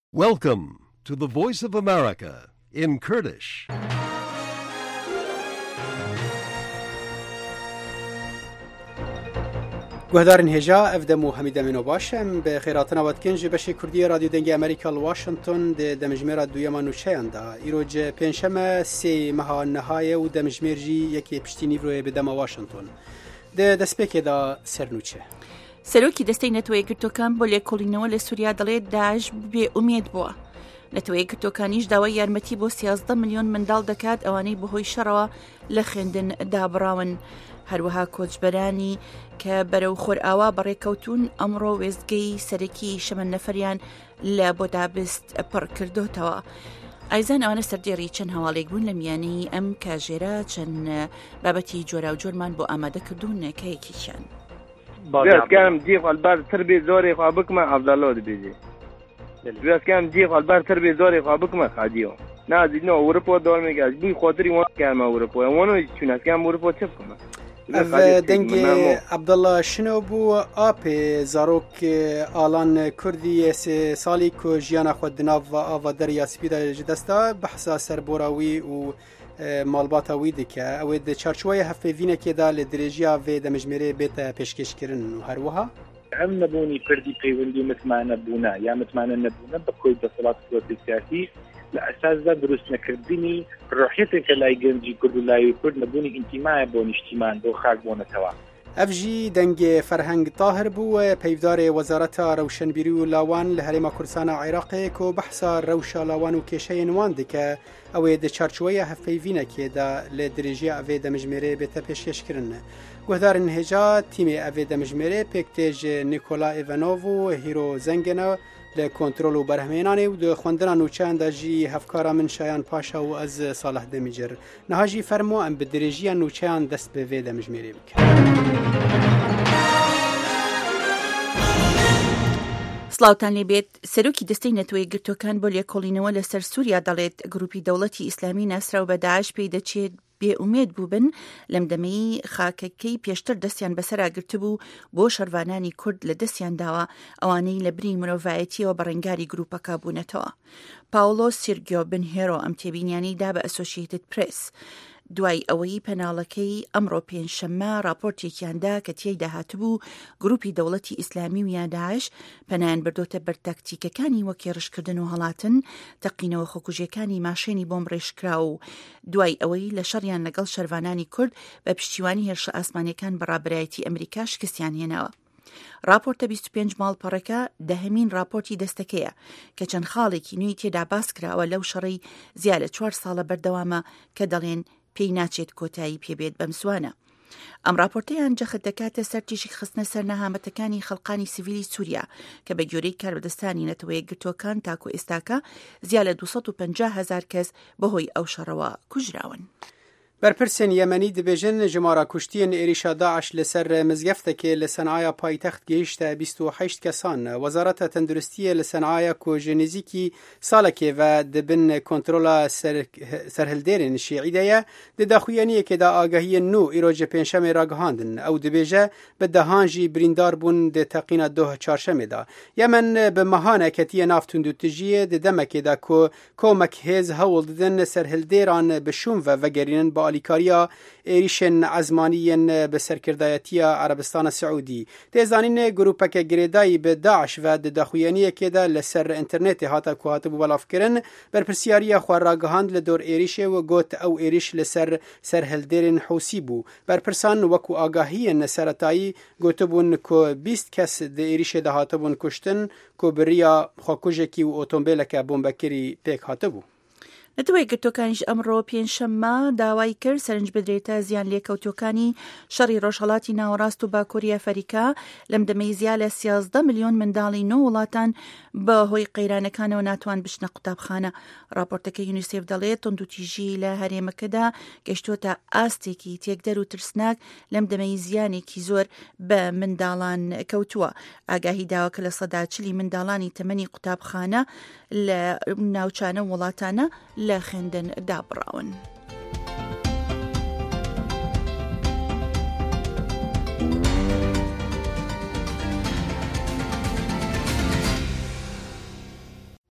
Welcome to the Voice of America in Kurdish. گوهدارن هجا افدمو حمیده منو باشم به خیراتنا ودکنج بشی کردی رادیو دنگی امریکا لواشنطن ده دمجمیر دویما نوچه اندا ایروج پنجشنبه سی مها نهایه و دمجمیر جی یکی پشتینی روی به دم واشنطن ده دسپیک دا سرنوچه سەرۆکی دەستەی نەتەوەی گرتوەکان بۆ لێکۆڵینەوە لە سووریا دەڵێت داعش بێ ئومێد بووە. نەتەوەی گرتوەکانیش داوای یارمەتی بۆ 13 ملیۆن منداڵ دەکات ئەوانەی بەهۆی شەڕەوە لە خوێندن دابڕاون. هەروەها کۆچبەرانی کە بەرەو خۆرئاوا بەڕێکەوتون ئەمڕۆ وێستگەی سەرەکی شەمە نەفەریان لە بۆدابست پڕ کردوتەوە. ئایزان ئەوانە سەردێڕی چەند هەواڵێک بوون لە میانەی ئەم کاژێرە چەند بابەتی جۆرا و جۆرمان بۆ ئامادە کردوون کەیەکیشان. بس كان جيف البار تربية زوري خوابك ما عبد الله بيجي بس كان جيف البار تربية زوري خوابك ما خاديو نازل نو ورپو دور میں گاز بي خاطري وان كان ما ورپو وانو چون اس كان ورپو چپكم اف دنگي عبد الله شنو بو اپ زاروك آلان كردي سالي كو جيانا خود ناف و دريا سپيدا جدستا بحثا سربوراوي و مالباتا ویدی که اوید چارچوبای هفوینه که دا لدرجیا و دمجمره بیت پیشکش کردن و هروها ام نبونی کردی پیوندی متمانه بونا یا متمانه نبونا بکوی دستلات سیاسی لأساس دا درست نکردنی روحیت که لای گنجی کرد و لای کرد نبونی انتماع بون اجتماع دو خاک بونه توا افجی دنگ فرهنگ طاهر بو پیودار وزارت روشنبیری و لاوان لهرم کردستان عراق کو بحثا روشا لاوان و کشه نوان دکه او د چارچوبه هفوینه که دا لدرجه او دمجمره به پیشکش کردن گهدارن هجا تیم او دمجمره پکتیج نیکولا ایوانوف و هیرو زنگنا لکنترل و برهمینانه و د خوندن و چند جی هفکارا من شایان پاشا و از صالح دمیجر نهاجی فرمو ام بدرجه نوچان دست به و دمجمره بک سلااوان لێبێت سەرۆکی دەستەی نەتەوەی گرتوەکان بۆ لێکۆڵینەوە لەسەر سووریا دەڵێت گروپی دەوڵەتی ئیسلامی ناسراو بە داعش پێی دەچێت بێئومێد بووبن لەم دەمەی خاکەکەی پێشتر دەستیان بەسەرا گرتبوو بۆ شەروانانی کورد لە دەستیان داوە ئەوانەی لە بری مرۆڤایەتیەوە بە ڕێنگاری گروپەکە بوونەتەوە. پاولۆ سیرگیۆ بنهێرۆ ئەم تێبینیانی دا بە ئەسۆشیێتد پرێس دوای ئەوەی پەناڵەکەی ئەمڕۆ پێنجشەممە راپۆرتێکیاندا کە تێیدا هاتبوو گروپی دەوڵەتی ئیسلامی و یا داعش پەنایان بردۆتە بەر تاکتیکەکانی وەک کێڕشکردن و هەڵاتن تەقینەوە خۆکوژیەکانی ماشێنی بۆم ڕێژکرا و دوای ئەوەی لە شەڕیان لەگەڵ شەروانانی کورد بە پشتیوانی هێرشە ئاسمانیەکان بەڕابرایەتی ئەمریکا شکستیان هێناوە. راپۆرتە 25 ماڵپەڕەکە دەهەمین راپۆرتی دەستەکەیە کە چەند خاڵێکی نوێی تێدا باس کراوە لەو شەڕی زیاد لە 4 ساڵە بەردەوامە کە دەڵێن پێی ناچێت کۆتایی پێبێت بەم زوانە. ئەم راپۆرتەیان جەخت دەکاتە سەر تیشی خستنە سەر نەهامەتەکانی خەڵقانی سیڤیلی سووریا کە بە گوێرەی کاربەدەستانی نەتەوەی گرتوەکان تاکو ئێستاکە زیاد لە 250,000 کەس بەهۆی ئەو شەڕەوە کوژراون. برپرسین یمنی دبیجن جمارا کشتین ایریشا داعش لسر مزگفتکی لسنعایا پایتخت گیشت 28 کسان وزارت تندرستی لسنعایا کو جنزیکی سالکی و دبن کنترل سرهلدرین شیعیده د داخویانی که دا آگاهی نو ایروج پنجشنبه را گهاندن او دبیجه به دهانجی بریندار بون د تقین دو چهارشنبه دا یمن به مهانه کتی نافتون دو تجیه د دمکی دا کو کومک هز هول ددن سرهلدران بشون و وگرینن با لیکاریا ایریشن عزمانیین به سرکردایتی عربستان سعودی تیزانین گروپک گریدایی به داعش و داخویانی که دا لسر انترنت هاتا کو هاتبو بلاف کرن بر پرسیاری خوراگهاند لدور ایریش و گوت او ایریش لسر سرهلدرین حوسی بو بر پرسان وکو آگاهی نسرتایی گوتبون کو 20 کس د ایریش ده هاتبون کشتن کو بریا خاکوژکی و اتومبیلک بمبکری پیک هاتبو. نەتەوەی گرتوەکانیش ئەمڕۆ پێنجشەممە داوای کرد سەرنج بدرێتە زیان لێکەوتوەکانی شەڕی ڕۆژهەڵاتی ناوەڕاست و باکووری ئەفریقا لەم دەمەی زیاد لە 13 ملیۆن منداڵی نۆ وڵاتان بەهۆی قەیرانەکانەوە ناتوان بچنە قوتابخانە. راپۆرتەکە یونیسێف دەڵێت توندوتیژی لە هەرێمەکەدا گەشتوتە ئاستێکی تێکدەر و ترسناک لەم دەمەی زیانێکی زۆر بە منداڵان کەوتووە. ئاگاهی داوە کە لە 40 منداڵانی تەمەنی قوتابخانە لە ناوچانە وڵاتانە لە خوێندن دابڕاون.